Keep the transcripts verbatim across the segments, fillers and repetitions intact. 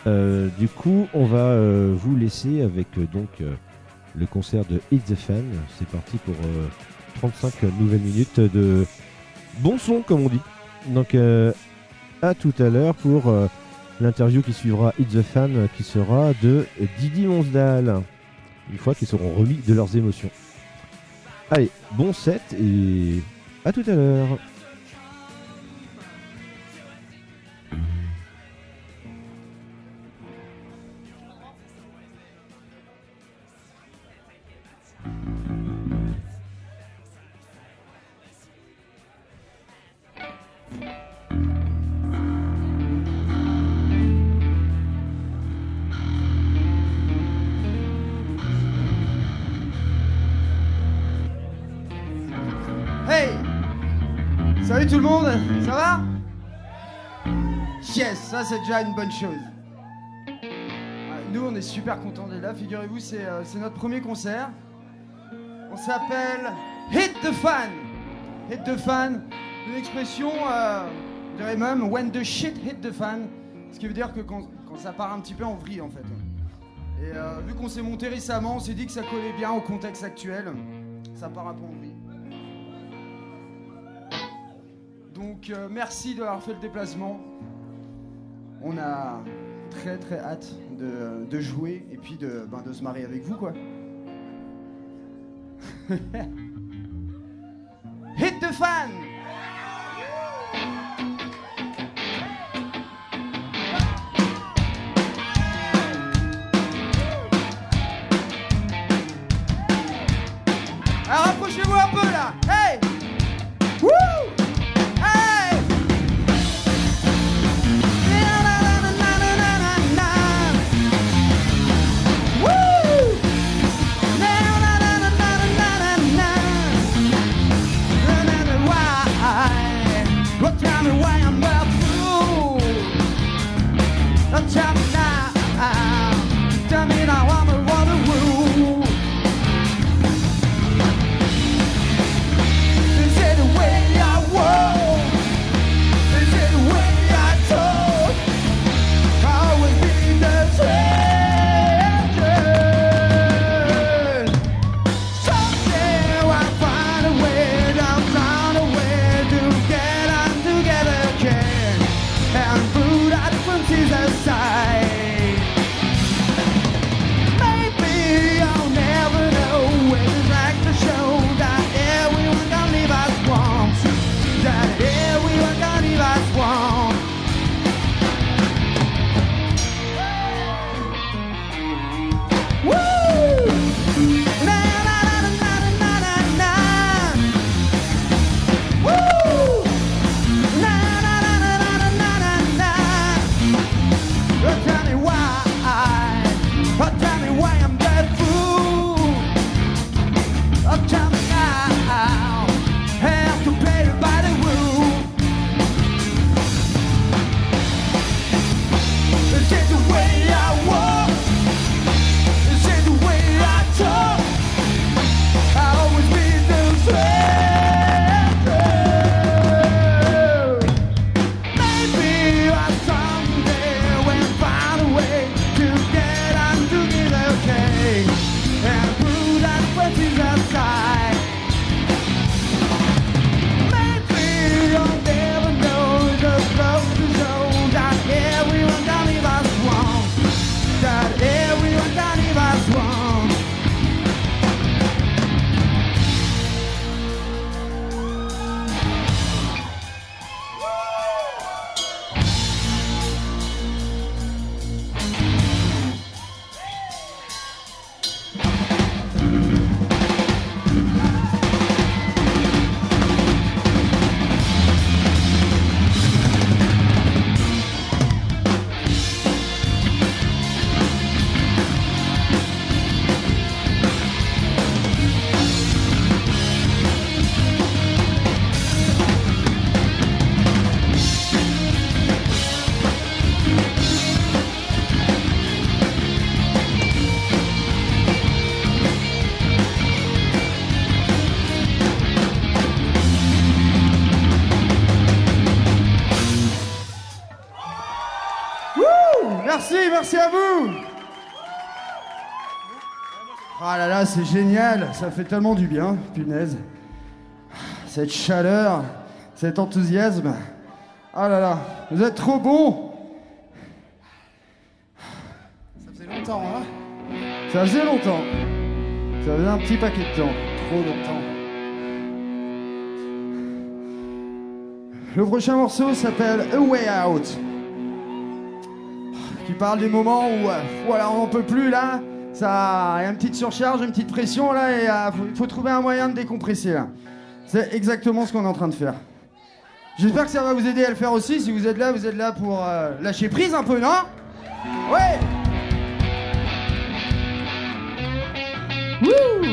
Euh, du coup, on va euh, vous laisser avec euh, donc euh, le concert de Hit the Fan. C'est parti pour euh, trente-cinq nouvelles minutes de bon son, comme on dit. Donc, euh, à tout à l'heure pour euh, l'interview qui suivra Hit the Fan, euh, qui sera de Didi Monsdal, une fois qu'ils seront remis de leurs émotions. Allez, bon set et à tout à l'heure. Hey! Salut tout le monde, ça va? Yes, ça c'est déjà une bonne chose. Nous on est super contents d'être là, figurez-vous, c'est, euh, c'est notre premier concert. On s'appelle Hit the Fan. Hit the Fan, une expression, euh, je dirais même when the shit hit the fan. Ce qui veut dire que quand, quand ça part un petit peu en vrille en fait. Et euh, vu qu'on s'est monté récemment, on s'est dit que ça collait bien au contexte actuel. Ça part un peu en vrille. Donc euh, merci d'avoir fait le déplacement. On a très très hâte de, de jouer et puis de, ben, de se marier avec vous quoi. Hit the Fan! Alors rapprochez-vous un peu là! Hey! Wouh! Why? Wouh! Merci, merci à vous. Ah là là, c'est génial, ça fait tellement du bien, punaise. Cette chaleur, cet enthousiasme. Ah là là, vous êtes trop bons. Ça faisait longtemps, hein? Ça faisait longtemps. Ça faisait un petit paquet de temps. Trop longtemps. Le prochain morceau s'appelle A Way Out, qui parle des moments où euh, voilà, on n'en peut plus là. Ça, il y a une petite surcharge, une petite pression là, et il euh, faut, faut trouver un moyen de décompresser là. C'est exactement ce qu'on est en train de faire. J'espère que ça va vous aider à le faire aussi. Si vous êtes là, vous êtes là pour euh, lâcher prise un peu, non? Ouais. Wouh.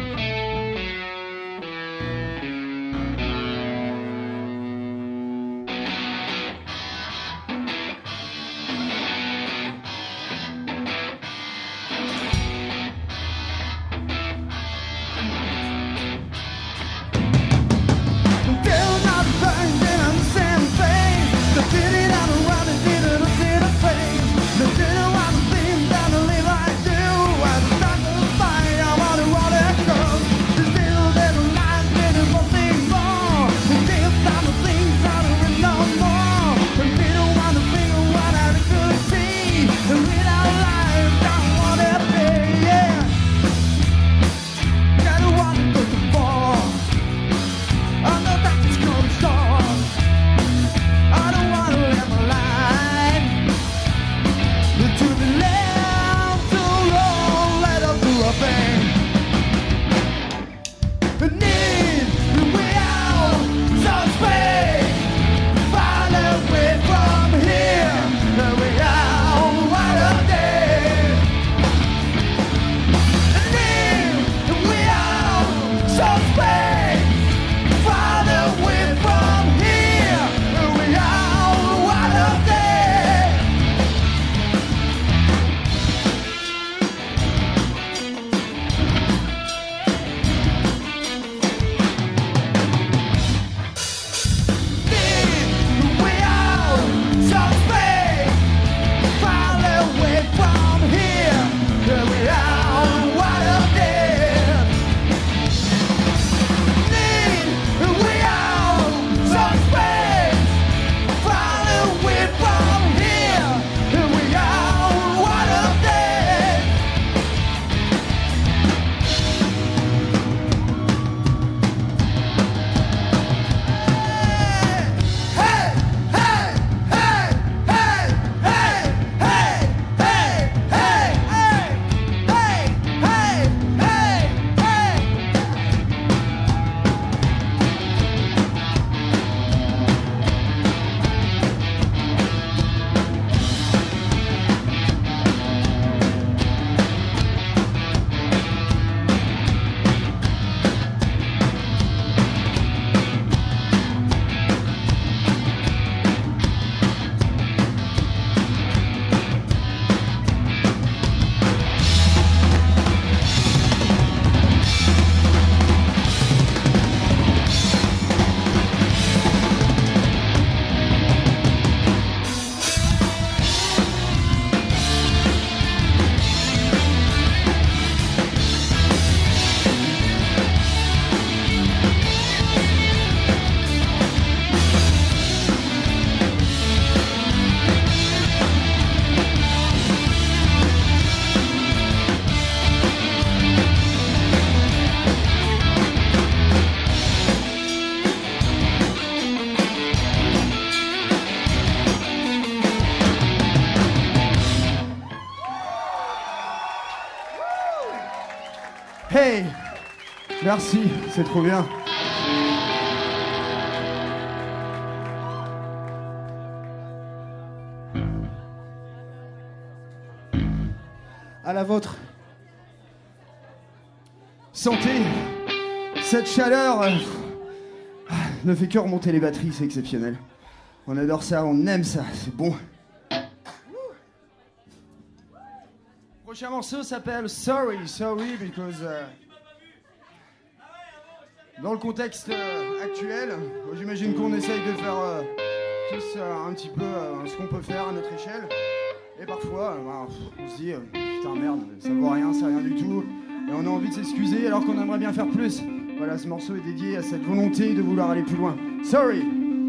Hey, merci, c'est trop bien. À la vôtre. Sentez cette chaleur euh, ne fait que remonter les batteries, c'est exceptionnel. On adore ça, on aime ça, c'est bon. Prochain morceau s'appelle Sorry, Sorry, because euh, dans le contexte euh, actuel, j'imagine qu'on essaye de faire euh, tous euh, un petit peu euh, ce qu'on peut faire à notre échelle. Et parfois, euh, bah, on se dit, euh, putain merde, ça vaut rien, c'est rien du tout. Et on a envie de s'excuser alors qu'on aimerait bien faire plus. Voilà, ce morceau est dédié à cette volonté de vouloir aller plus loin. Sorry.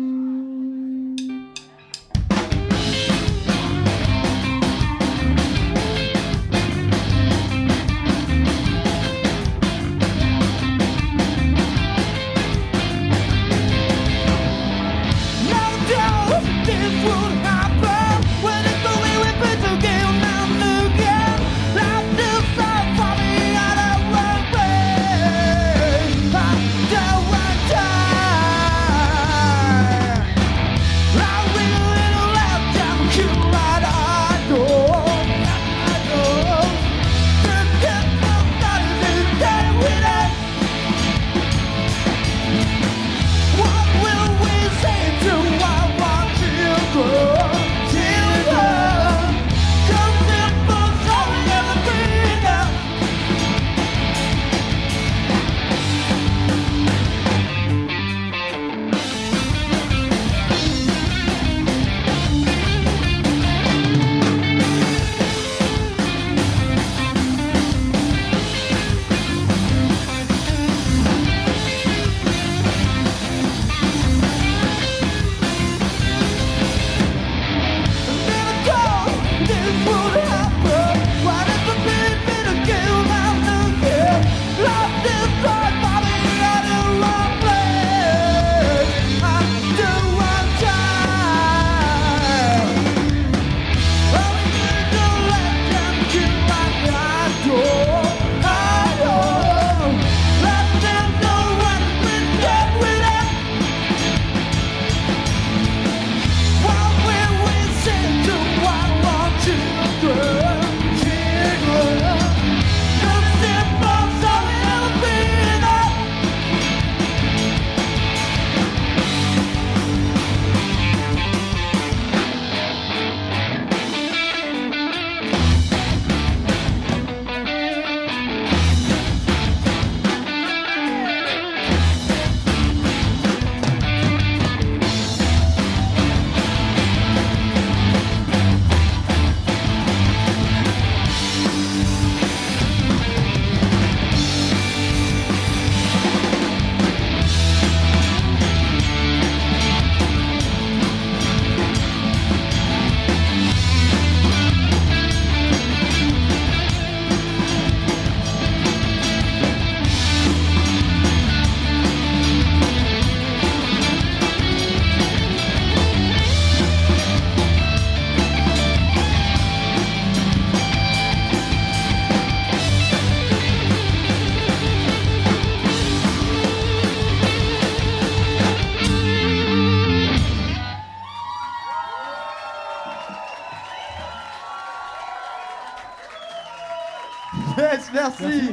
Yes, merci. Merci.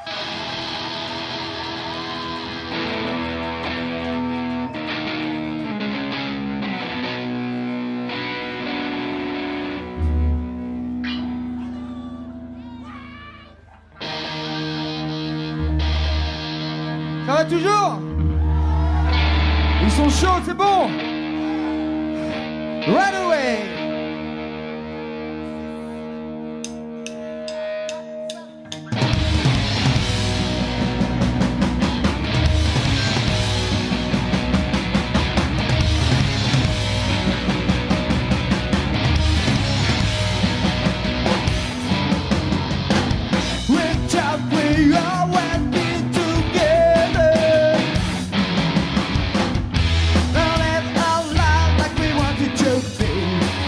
Ça va toujours? Ils sont chauds, c'est bon. Run away. Now let's all love like we wanted to be.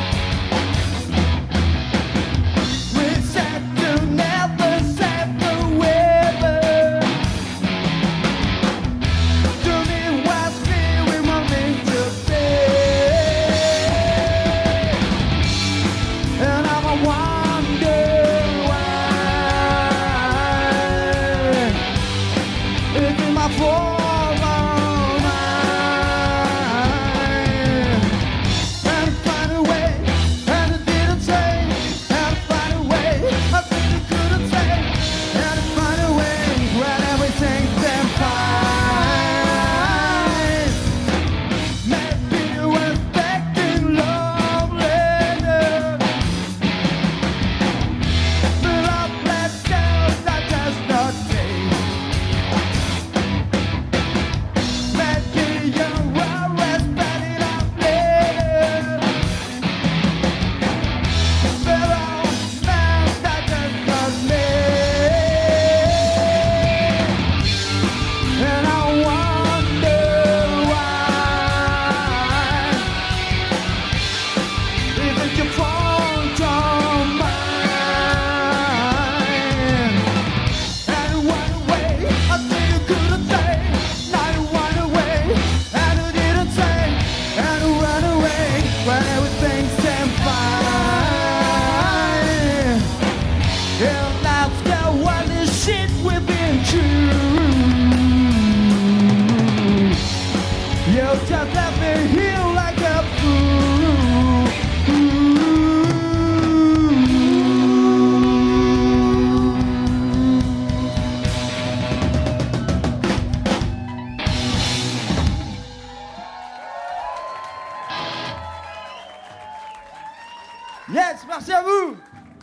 Yes, merci à vous.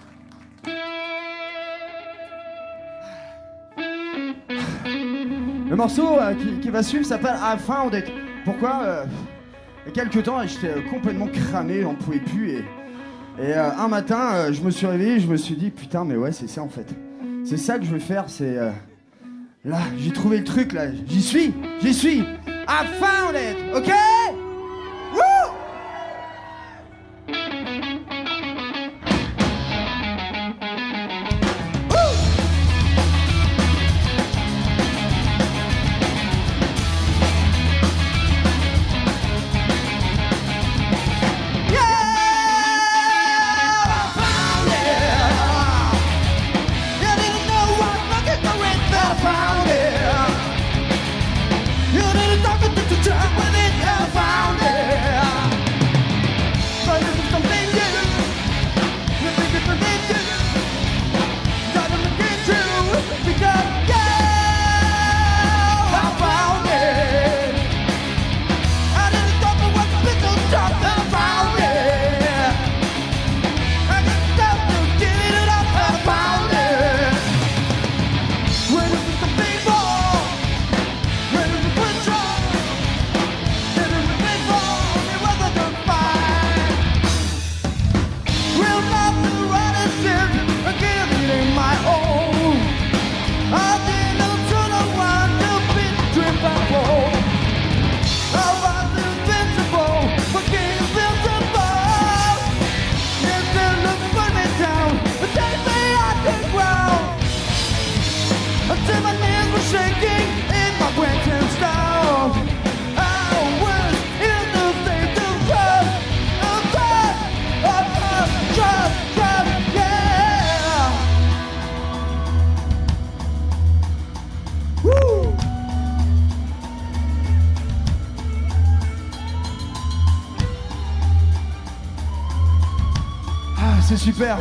Le morceau euh, qui, qui va suivre s'appelle I Found It. Pourquoi euh, Il y a quelques temps, j'étais euh, complètement cramé, j'en pouvais plus. Et, et euh, un matin, euh, je me suis réveillé, je me suis dit, putain, mais ouais, c'est ça en fait. C'est ça que je veux faire, c'est... Euh, là, j'ai trouvé le truc, là. J'y suis, j'y suis. I found it, ok? Woo! C'est super.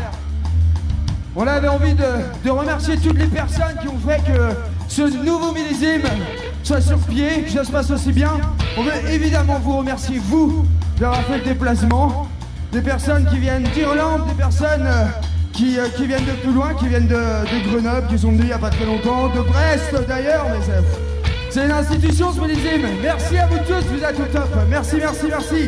On avait envie de, de remercier toutes les personnes qui ont fait que ce nouveau millésime soit sur pied, que ça se passe aussi bien. On veut évidemment vous remercier, vous, d'avoir fait le déplacement. Des personnes qui viennent d'Irlande, des personnes euh, qui, euh, qui viennent de plus loin, qui viennent de, de Grenoble, qui sont venues il n'y a pas très longtemps, de Brest d'ailleurs, mais c'est, c'est une institution ce millésime. Merci à vous tous, vous êtes au top. Merci, merci, merci.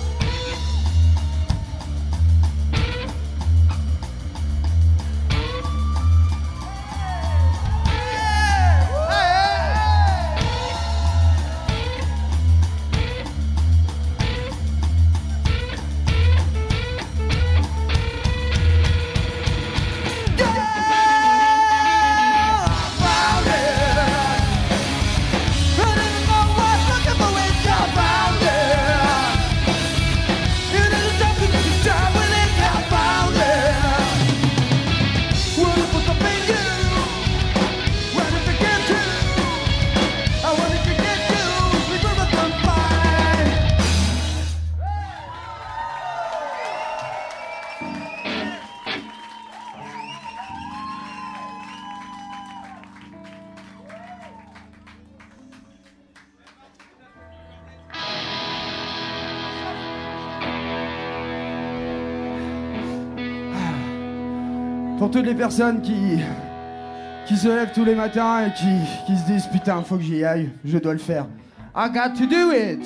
Pour toutes les personnes qui, qui se lèvent tous les matins et qui, qui se disent putain, faut que j'y aille, je dois le faire. I got to do it.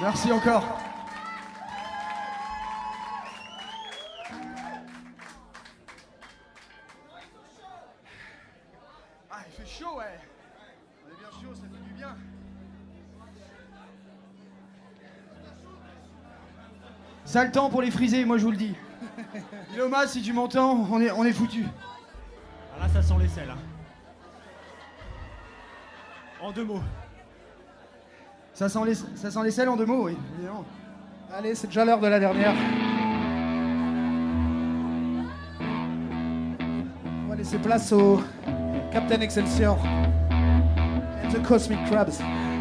Merci encore. Ah, il fait chaud, ouais. On est bien chaud, ça fait du bien. Ça le temps pour les friser, moi je vous le dis. Iloma, si tu m'entends, on est, on est foutu. Ah là, ça sent l'aisselle. Hein. En deux mots. Ça sent les, ça sent les selles en deux mots, oui. Évidemment. Allez, c'est déjà l'heure de la dernière. On va laisser place au Captain Excelsior and the Cosmic Crabs.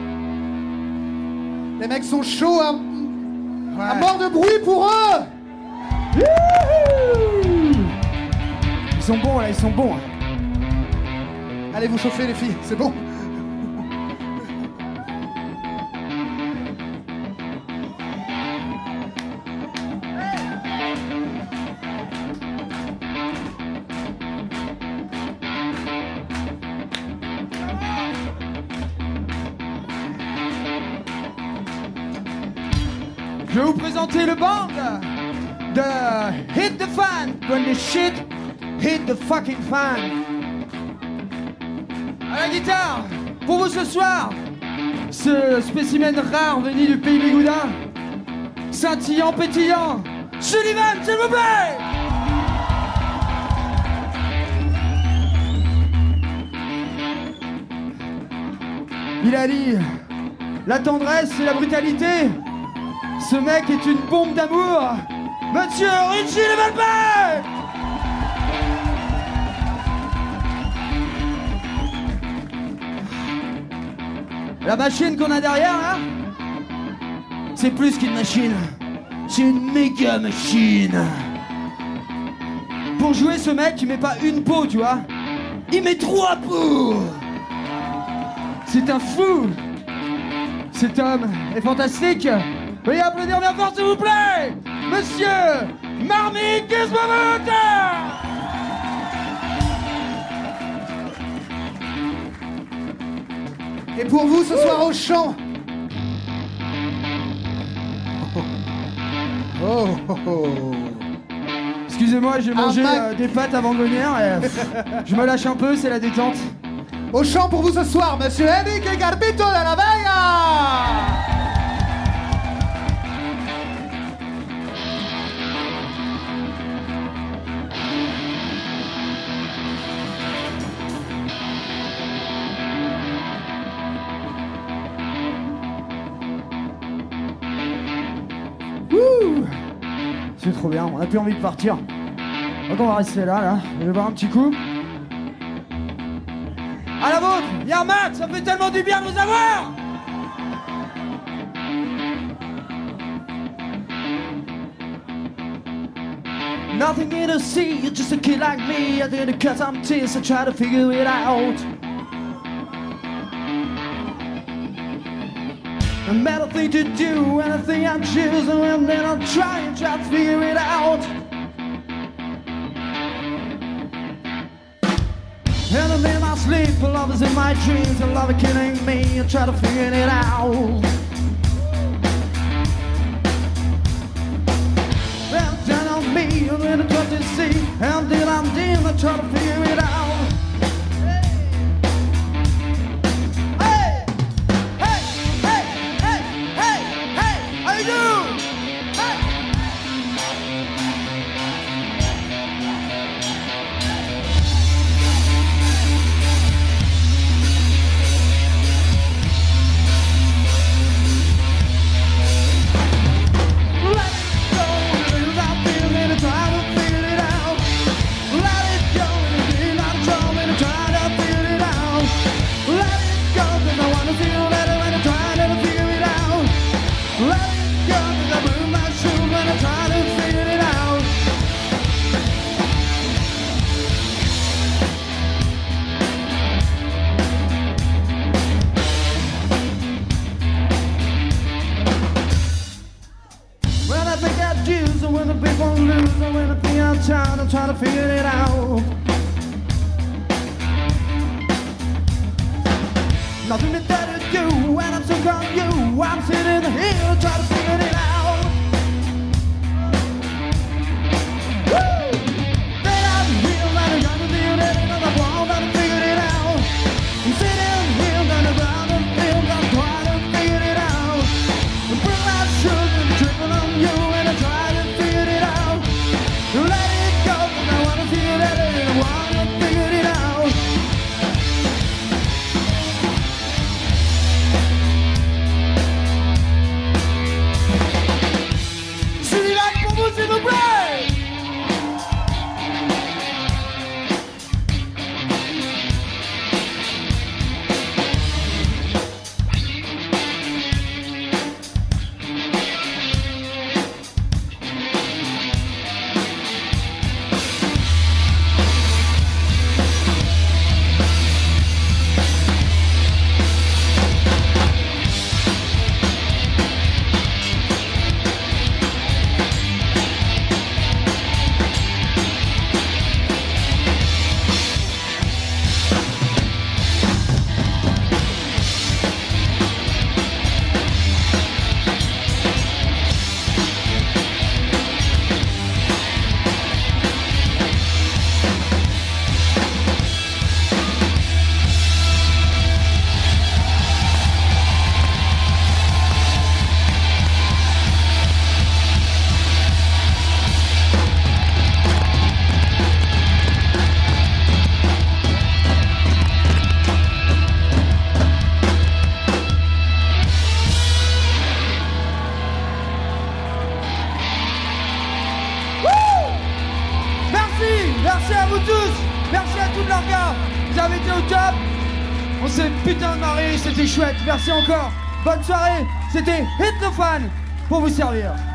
Les mecs sont chauds, hein. Ouais. À mort de bruit pour eux. Ils sont bons là, ils sont bons. Allez vous chauffer les filles, c'est bon. Je vais vous présenter le band de Hit the Fan, when the shit hit the fucking fan. À la guitare, pour vous ce soir, ce spécimen rare venu du pays Bigoudin, scintillant, pétillant, Sullivan, s'il vous plaît. Il a dit, la tendresse et la brutalité. Ce mec est une bombe d'amour. Monsieur Richie Levalpin. La machine qu'on a derrière, là, c'est plus qu'une machine. C'est une méga machine. Pour jouer ce mec, il met pas une peau, tu vois. Il met trois peaux. C'est un fou. Cet homme est fantastique. Veuillez applaudir bien fort, s'il vous plaît, Monsieur Marmite Gizmout. Et pour vous ce soir au chant. Oh, oh, oh. Excusez-moi, j'ai mangé Mac- euh, des pâtes avant-gonnières et pff, je me lâche un peu, c'est la détente. Au chant pour vous ce soir, Monsieur Enrique Garbito de la Vega. Ouh, c'est trop bien, on a plus envie de partir. Donc on va rester là, là. Je vais boire un petit coup. À la vôtre, Yarmat, ça fait tellement du bien de vous avoir. Nothing here to see, you're just a kid like me. I didn't cut some tears, I try to figure it out. A better thing to do, anything I choose, and then I'll try and try to figure it out. And then I sleep, love is in my dreams, and love is killing me, and try to figure it out. Well, turn on me, and then I try to see, and then I'm dim, I try to figure it out. I'm trying to figure it out. Nothing better to do when I'm so on you. while I'm sitting here trying to figure it out. Woo! Then I'm here, and I'm gonna feel it, and I'm trying to figure it out. I'm sitting here on the ground and feel I'm trying to figure it out. The real life should be tripping on you, and I'm trying to figure it out. Let it go, and I wanna feel it, and I wanna figure it out. City light pour vous, s'il vous plaît. Merci à vous tous, merci à tous leurs gars, vous avez été au top. On s'est putain de marré, c'était chouette, merci encore. Bonne soirée, c'était Hit the Fan pour vous servir.